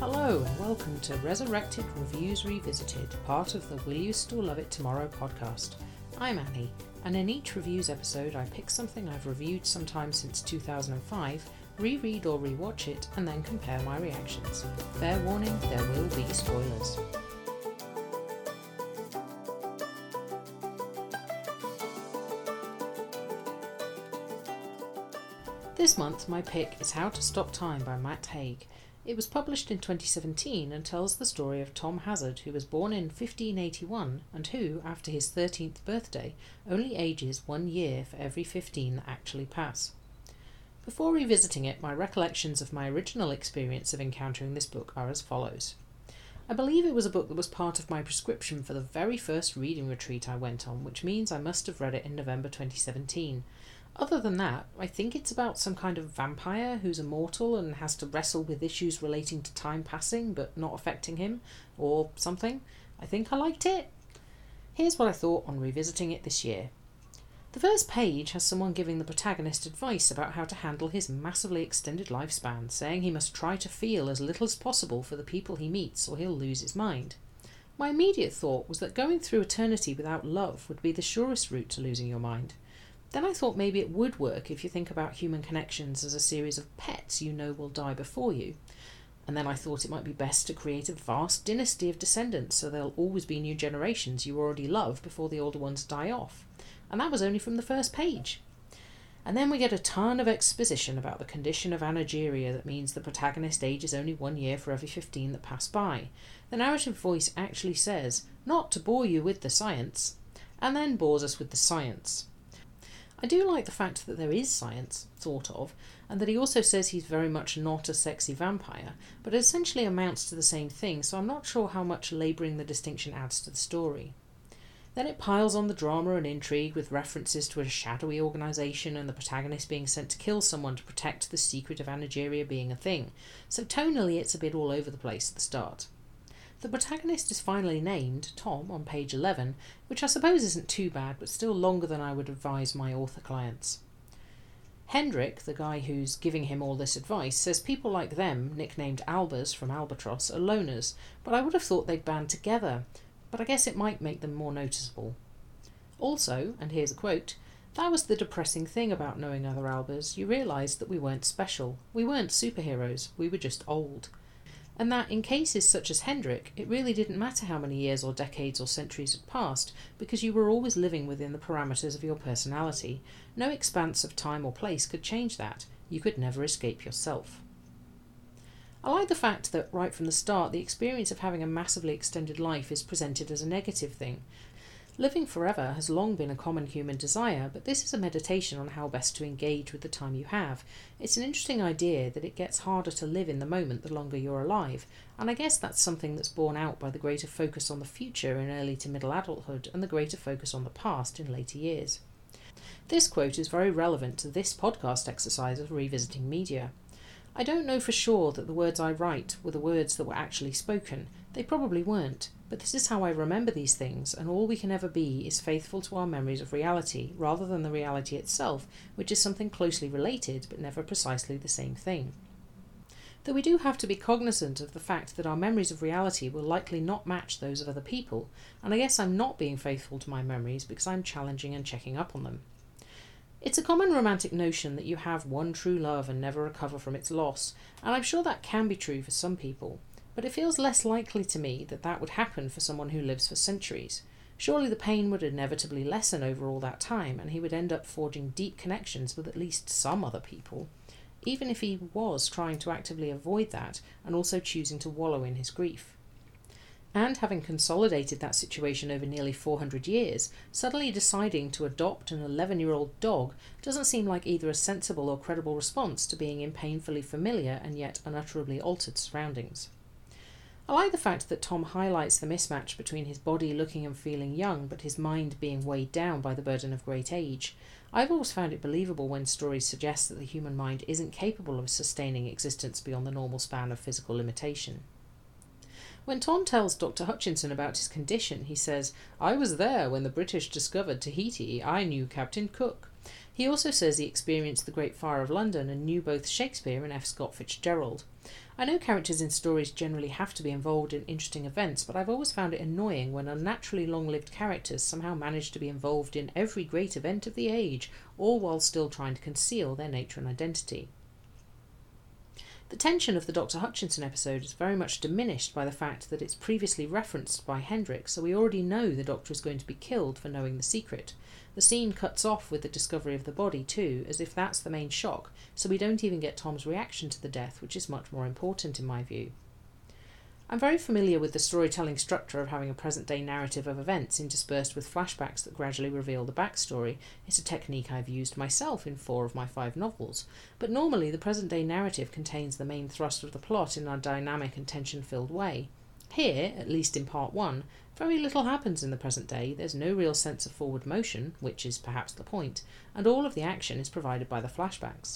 Hello and welcome to Resurrected Reviews Revisited, part of the Will You Still Love It Tomorrow podcast. I'm Annie, and in each reviews episode I pick something I've reviewed sometime since 2005, reread or rewatch it, and then compare my reactions. Fair warning, there will be spoilers. This month my pick is How to Stop Time by Matt Haig. It was published in 2017 and tells the story of Tom Hazard, who was born in 1581 and who, after his 13th birthday, only ages 1 year for every 15 that actually pass. Before revisiting it, my recollections of my original experience of encountering this book are as follows. I believe it was a book that was part of my prescription for the very first reading retreat I went on, which means I must have read it in November 2017. Other than that, I think it's about some kind of vampire who's immortal and has to wrestle with issues relating to time passing but not affecting him, or something. I think I liked it. Here's what I thought on revisiting it this year. The first page has someone giving the protagonist advice about how to handle his massively extended lifespan, saying he must try to feel as little as possible for the people he meets or he'll lose his mind. My immediate thought was that going through eternity without love would be the surest route to losing your mind. Then I thought maybe it would work if you think about human connections as a series of pets you know will die before you. And then I thought it might be best to create a vast dynasty of descendants so there'll always be new generations you already love before the older ones die off. And that was only from the first page. And then we get a ton of exposition about the condition of anageria that means the protagonist ages only 1 year for every 15 that pass by. The narrative voice actually says, not to bore you with the science, and then bores us with the science. I do like the fact that there is science, sort of, and that he also says he's very much not a sexy vampire, but it essentially amounts to the same thing, so I'm not sure how much labouring the distinction adds to the story. Then it piles on the drama and intrigue with references to a shadowy organisation and the protagonist being sent to kill someone to protect the secret of anageria being a thing, so tonally it's a bit all over the place at the start. The protagonist is finally named, Tom, on page 11, which I suppose isn't too bad, but still longer than I would advise my author clients. Hendrik, the guy who's giving him all this advice, says people like them, nicknamed Albers from Albatross, are loners, but I would have thought they'd band together, but I guess it might make them more noticeable. Also, and here's a quote, that was the depressing thing about knowing other Albers, you realised that we weren't special, we weren't superheroes, we were just old. And that in cases such as Hendrik, it really didn't matter how many years or decades or centuries had passed, because you were always living within the parameters of your personality. No expanse of time or place could change that. You could never escape yourself. I like the fact that right from the start the experience of having a massively extended life is presented as a negative thing. Living forever has long been a common human desire, but this is a meditation on how best to engage with the time you have. It's an interesting idea that it gets harder to live in the moment the longer you're alive, and I guess that's something that's borne out by the greater focus on the future in early to middle adulthood and the greater focus on the past in later years. This quote is very relevant to this podcast exercise of revisiting media. I don't know for sure that the words I write were the words that were actually spoken. They probably weren't, but this is how I remember these things, and all we can ever be is faithful to our memories of reality, rather than the reality itself, which is something closely related, but never precisely the same thing. Though we do have to be cognizant of the fact that our memories of reality will likely not match those of other people, and I guess I'm not being faithful to my memories because I'm challenging and checking up on them. It's a common romantic notion that you have one true love and never recover from its loss, and I'm sure that can be true for some people. But it feels less likely to me that that would happen for someone who lives for centuries. Surely the pain would inevitably lessen over all that time, and he would end up forging deep connections with at least some other people, even if he was trying to actively avoid that and also choosing to wallow in his grief. And having consolidated that situation over nearly 400 years, suddenly deciding to adopt an 11-year-old dog doesn't seem like either a sensible or credible response to being in painfully familiar and yet unutterably altered surroundings. I like the fact that Tom highlights the mismatch between his body looking and feeling young but his mind being weighed down by the burden of great age. I've always found it believable when stories suggest that the human mind isn't capable of sustaining existence beyond the normal span of physical limitation. When Tom tells Dr. Hutchinson about his condition, he says, "I was there when the British discovered Tahiti. I knew Captain Cook." He also says he experienced the Great Fire of London and knew both Shakespeare and F. Scott Fitzgerald. I know characters in stories generally have to be involved in interesting events, but I've always found it annoying when unnaturally long-lived characters somehow manage to be involved in every great event of the age, all while still trying to conceal their nature and identity. The tension of the Dr. Hutchinson episode is very much diminished by the fact that it's previously referenced by Hendrik, so we already know the Doctor is going to be killed for knowing the secret. The scene cuts off with the discovery of the body too, as if that's the main shock, so we don't even get Tom's reaction to the death, which is much more important in my view. I'm very familiar with the storytelling structure of having a present-day narrative of events interspersed with flashbacks that gradually reveal the backstory. It's a technique I've used myself in 4 of my 5 novels, but normally the present-day narrative contains the main thrust of the plot in a dynamic and tension-filled way. Here, at least in part 1, very little happens in the present day. There's no real sense of forward motion, which is perhaps the point, and all of the action is provided by the flashbacks.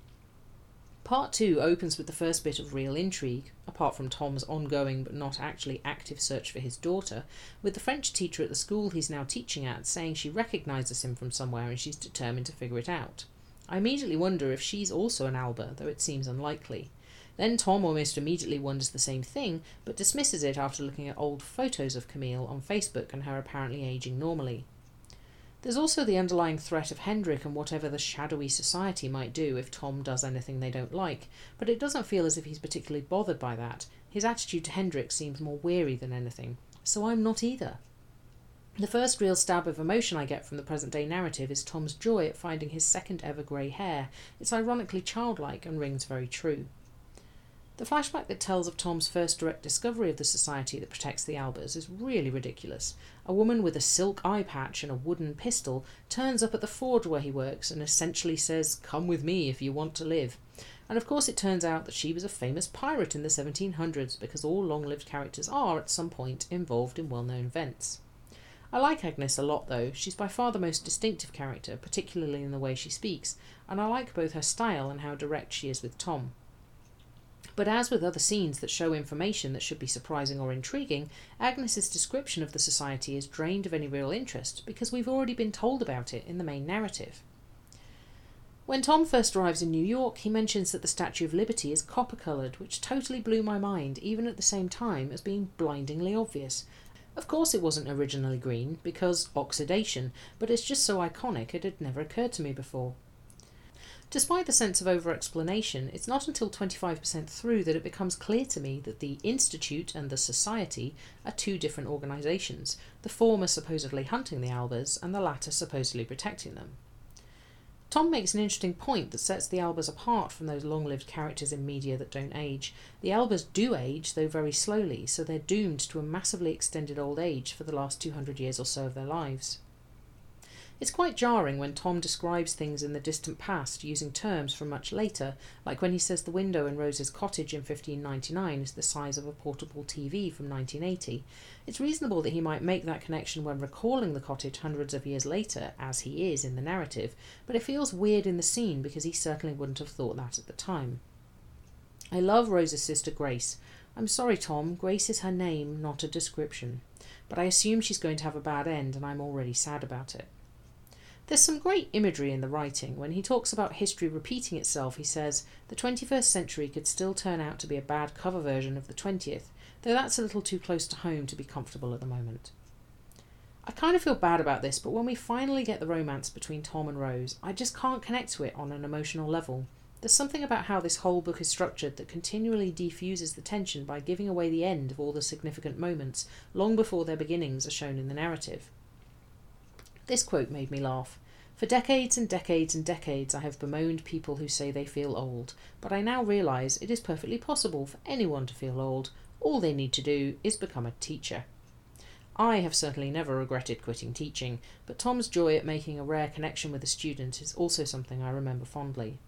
Part 2 opens with the first bit of real intrigue, apart from Tom's ongoing but not actually active search for his daughter, with the French teacher at the school he's now teaching at saying she recognises him from somewhere and she's determined to figure it out. I immediately wonder if she's also an Alba, though it seems unlikely. Then Tom almost immediately wonders the same thing, but dismisses it after looking at old photos of Camille on Facebook and her apparently ageing normally. There's also the underlying threat of Hendrik and whatever the shadowy society might do if Tom does anything they don't like, but it doesn't feel as if he's particularly bothered by that. His attitude to Hendrik seems more weary than anything, so I'm not either. The first real stab of emotion I get from the present-day narrative is Tom's joy at finding his second ever grey hair. It's ironically childlike and rings very true. The flashback that tells of Tom's first direct discovery of the society that protects the Albers is really ridiculous. A woman with a silk eye patch and a wooden pistol turns up at the forge where he works and essentially says, "Come with me if you want to live." And of course it turns out that she was a famous pirate in the 1700s, because all long-lived characters are, at some point, involved in well-known events. I like Agnes a lot though. She's by far the most distinctive character, particularly in the way she speaks, and I like both her style and how direct she is with Tom. But as with other scenes that show information that should be surprising or intriguing, Agnes's description of the society is drained of any real interest because we've already been told about it in the main narrative. When Tom first arrives in New York, he mentions that the Statue of Liberty is copper-coloured, which totally blew my mind, even at the same time as being blindingly obvious. Of course it wasn't originally green, because oxidation, but it's just so iconic it had never occurred to me before. Despite the sense of over-explanation, it's not until 25% through that it becomes clear to me that the Institute and the Society are 2 different organisations, the former supposedly hunting the Albers and the latter supposedly protecting them. Tom makes an interesting point that sets the Albers apart from those long-lived characters in media that don't age. The Albers do age, though very slowly, so they're doomed to a massively extended old age for the last 200 years or so of their lives. It's quite jarring when Tom describes things in the distant past using terms from much later, like when he says the window in Rose's cottage in 1599 is the size of a portable TV from 1980. It's reasonable that he might make that connection when recalling the cottage hundreds of years later, as he is in the narrative, but it feels weird in the scene because he certainly wouldn't have thought that at the time. I love Rose's sister Grace. I'm sorry, Tom, Grace is her name, not a description. But I assume she's going to have a bad end, and I'm already sad about it. There's some great imagery in the writing. When he talks about history repeating itself, he says, the 21st century could still turn out to be a bad cover version of the 20th, though that's a little too close to home to be comfortable at the moment. I kind of feel bad about this, but when we finally get the romance between Tom and Rose, I just can't connect to it on an emotional level. There's something about how this whole book is structured that continually defuses the tension by giving away the end of all the significant moments, long before their beginnings are shown in the narrative. This quote made me laugh. For decades and decades and decades I have bemoaned people who say they feel old, but I now realise it is perfectly possible for anyone to feel old. All they need to do is become a teacher. I have certainly never regretted quitting teaching, but Tom's joy at making a rare connection with a student is also something I remember fondly.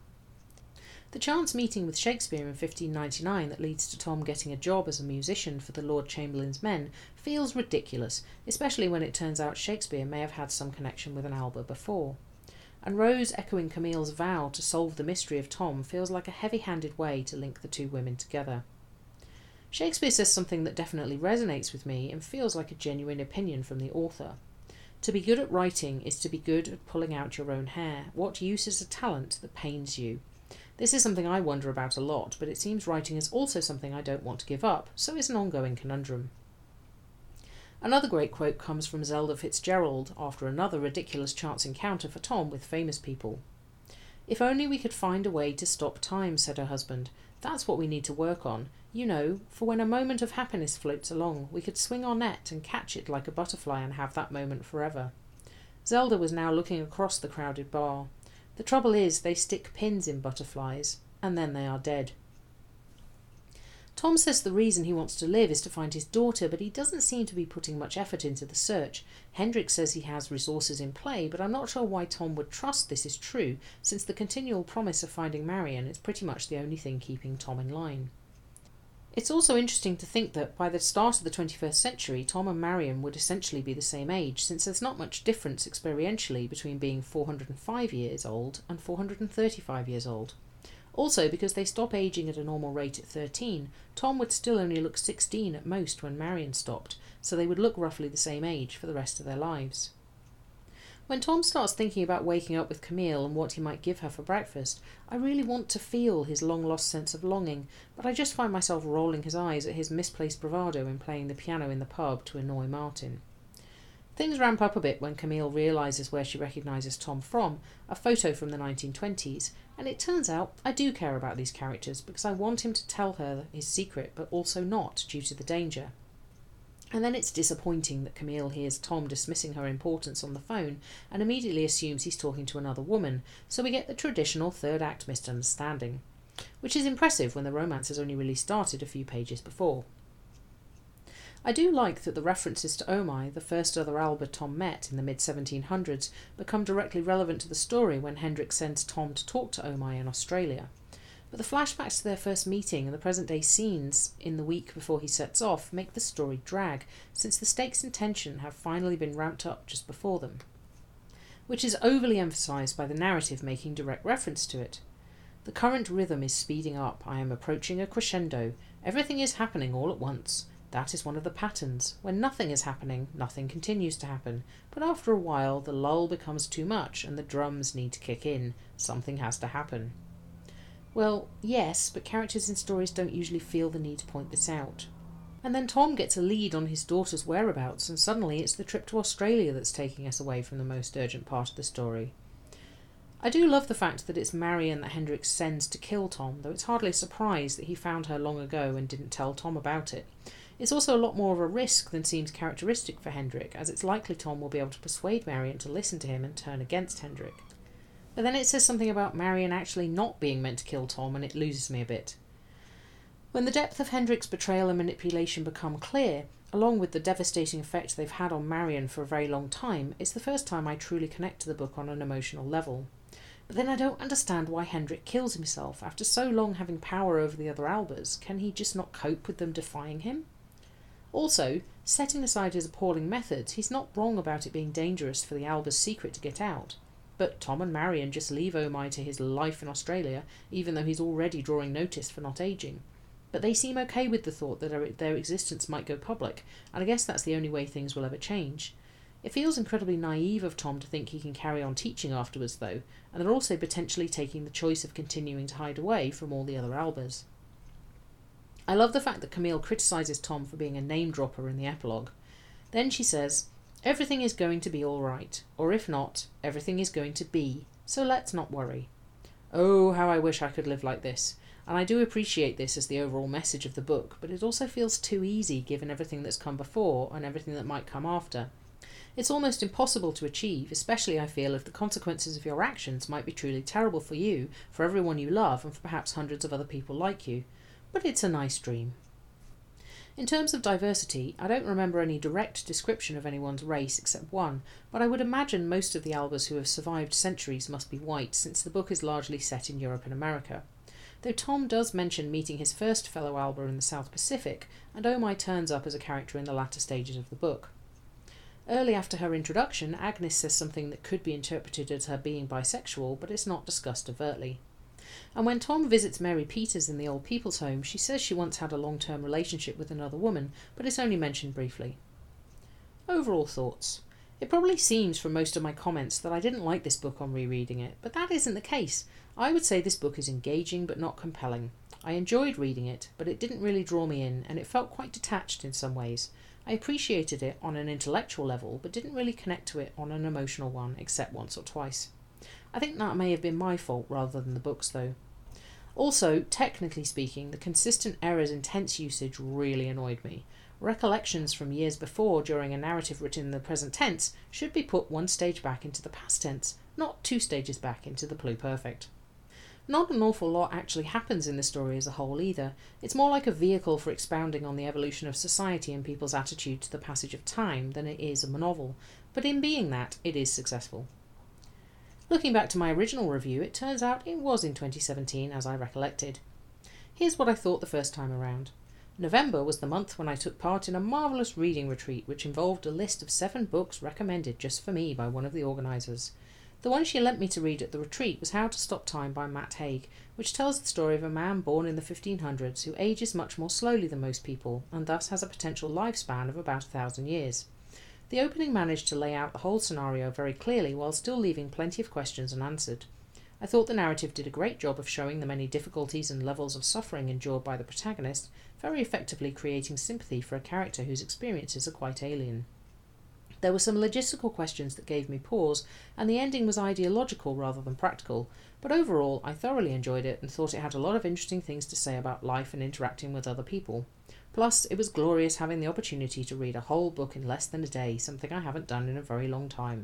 The chance meeting with Shakespeare in 1599 that leads to Tom getting a job as a musician for the Lord Chamberlain's men feels ridiculous, especially when it turns out Shakespeare may have had some connection with an Alba before. And Rose echoing Camille's vow to solve the mystery of Tom feels like a heavy-handed way to link the 2 women together. Shakespeare says something that definitely resonates with me and feels like a genuine opinion from the author. To be good at writing is to be good at pulling out your own hair. What use is a talent that pains you? This is something I wonder about a lot, but it seems writing is also something I don't want to give up, so it's an ongoing conundrum. Another great quote comes from Zelda Fitzgerald after another ridiculous chance encounter for Tom with famous people. "If only we could find a way to stop time," said her husband. "That's what we need to work on. You know, for when a moment of happiness floats along, we could swing our net and catch it like a butterfly and have that moment forever." Zelda was now looking across the crowded bar. The trouble is, they stick pins in butterflies, and then they are dead. Tom says the reason he wants to live is to find his daughter, but he doesn't seem to be putting much effort into the search. Hendrik says he has resources in play, but I'm not sure why Tom would trust this is true, since the continual promise of finding Marion is pretty much the only thing keeping Tom in line. It's also interesting to think that by the start of the 21st century, Tom and Marion would essentially be the same age, since there's not much difference experientially between being 405 years old and 435 years old. Also, because they stop aging at a normal rate at 13, Tom would still only look 16 at most when Marion stopped, so they would look roughly the same age for the rest of their lives. When Tom starts thinking about waking up with Camille and what he might give her for breakfast, I really want to feel his long-lost sense of longing, but I just find myself rolling his eyes at his misplaced bravado in playing the piano in the pub to annoy Martin. Things ramp up a bit when Camille realises where she recognises Tom from, a photo from the 1920s, and it turns out I do care about these characters because I want him to tell her his secret, but also not, due to the danger. And then it's disappointing that Camille hears Tom dismissing her importance on the phone and immediately assumes he's talking to another woman, so we get the traditional third act misunderstanding, which is impressive when the romance has only really started a few pages before. I do like that the references to Omai, the first other Alba Tom met in the mid-1700s, become directly relevant to the story when Hendrik sends Tom to talk to Omai in Australia. But the flashbacks to their first meeting and the present-day scenes in the week before he sets off make the story drag, since the stakes and tension have finally been ramped up just before them, which is overly emphasised by the narrative making direct reference to it. "The current rhythm is speeding up. I am approaching a crescendo. Everything is happening all at once. That is one of the patterns. When nothing is happening, nothing continues to happen. But after a while, the lull becomes too much and the drums need to kick in. Something has to happen." Well, yes, but characters in stories don't usually feel the need to point this out. And then Tom gets a lead on his daughter's whereabouts, and suddenly it's the trip to Australia that's taking us away from the most urgent part of the story. I do love the fact that it's Marion that Hendrik sends to kill Tom, though it's hardly a surprise that he found her long ago and didn't tell Tom about it. It's also a lot more of a risk than seems characteristic for Hendrik, as it's likely Tom will be able to persuade Marion to listen to him and turn against Hendrik. But then it says something about Marion actually not being meant to kill Tom, and it loses me a bit. When the depth of Hendrik's betrayal and manipulation become clear, along with the devastating effect they've had on Marion for a very long time, it's the first time I truly connect to the book on an emotional level. But then I don't understand why Hendrik kills himself. After so long having power over the other Albas, can he just not cope with them defying him? Also, setting aside his appalling methods, he's not wrong about it being dangerous for the Alba's secret to get out. But Tom and Marion just leave Omai to his life in Australia, even though he's already drawing notice for not ageing. But they seem okay with the thought that their existence might go public, and I guess that's the only way things will ever change. It feels incredibly naive of Tom to think he can carry on teaching afterwards, though, and they're also potentially taking the choice of continuing to hide away from all the other Albas. I love the fact that Camille criticises Tom for being a name-dropper in the epilogue. Then she says, "Everything is going to be all right, or if not, everything is going to be, so let's not worry." Oh, how I wish I could live like this. And I do appreciate this as the overall message of the book, but it also feels too easy given everything that's come before and everything that might come after. It's almost impossible to achieve, especially I feel if the consequences of your actions might be truly terrible for you, for everyone you love, and for perhaps hundreds of other people like you. But it's a nice dream. In terms of diversity, I don't remember any direct description of anyone's race except one, but I would imagine most of the Albas who have survived centuries must be white, since the book is largely set in Europe and America. Though Tom does mention meeting his first fellow Alba in the South Pacific, and Omai turns up as a character in the latter stages of the book. Early after her introduction, Agnes says something that could be interpreted as her being bisexual, but it's not discussed overtly. And when Tom visits Mary Peters in the old people's home, she says she once had a long-term relationship with another woman, but it's only mentioned briefly. Overall thoughts. It probably seems from most of my comments that I didn't like this book on rereading it, but that isn't the case. I would say this book is engaging but not compelling. I enjoyed reading it, but it didn't really draw me in, and it felt quite detached in some ways. I appreciated it on an intellectual level, but didn't really connect to it on an emotional one, except once or twice. I think that may have been my fault rather than the book's, though. Also, technically speaking, the consistent errors in tense usage really annoyed me. Recollections from years before during a narrative written in the present tense should be put one stage back into the past tense, not 2 stages back into the pluperfect. Not an awful lot actually happens in the story as a whole either. It's more like a vehicle for expounding on the evolution of society and people's attitude to the passage of time than it is a novel, but in being that, it is successful. Looking back to my original review, it turns out it was in 2017 as I recollected. Here's what I thought the first time around. November was the month when I took part in a marvellous reading retreat which involved a list of 7 books recommended just for me by one of the organisers. The one she lent me to read at the retreat was How to Stop Time by Matt Haig, which tells the story of a man born in the 1500s who ages much more slowly than most people and thus has a potential lifespan of about 1,000 years. The opening managed to lay out the whole scenario very clearly while still leaving plenty of questions unanswered. I thought the narrative did a great job of showing the many difficulties and levels of suffering endured by the protagonist, very effectively creating sympathy for a character whose experiences are quite alien. There were some logistical questions that gave me pause, and the ending was ideological rather than practical, but overall I thoroughly enjoyed it and thought it had a lot of interesting things to say about life and interacting with other people. Plus, it was glorious having the opportunity to read a whole book in less than a day, something I haven't done in a very long time.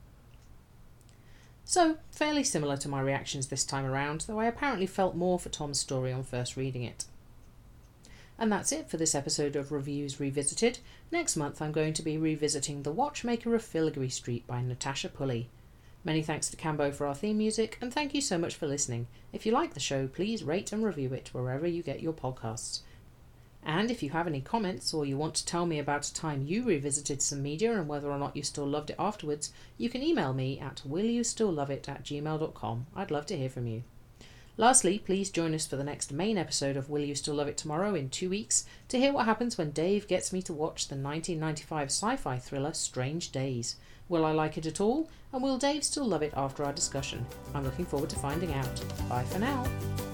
So, fairly similar to my reactions this time around, though I apparently felt more for Tom's story on first reading it. And that's it for this episode of Reviews Revisited. Next month I'm going to be revisiting The Watchmaker of Filigree Street by Natasha Pulley. Many thanks to Cambo for our theme music, and thank you so much for listening. If you like the show, please rate and review it wherever you get your podcasts. And if you have any comments or you want to tell me about a time you revisited some media and whether or not you still loved it afterwards, you can email me at willyoustillloveit@gmail.com. I'd love to hear from you. Lastly, please join us for the next main episode of Will You Still Love It tomorrow in 2 weeks to hear what happens when Dave gets me to watch the 1995 sci-fi thriller Strange Days. Will I like it at all? And will Dave still love it after our discussion? I'm looking forward to finding out. Bye for now.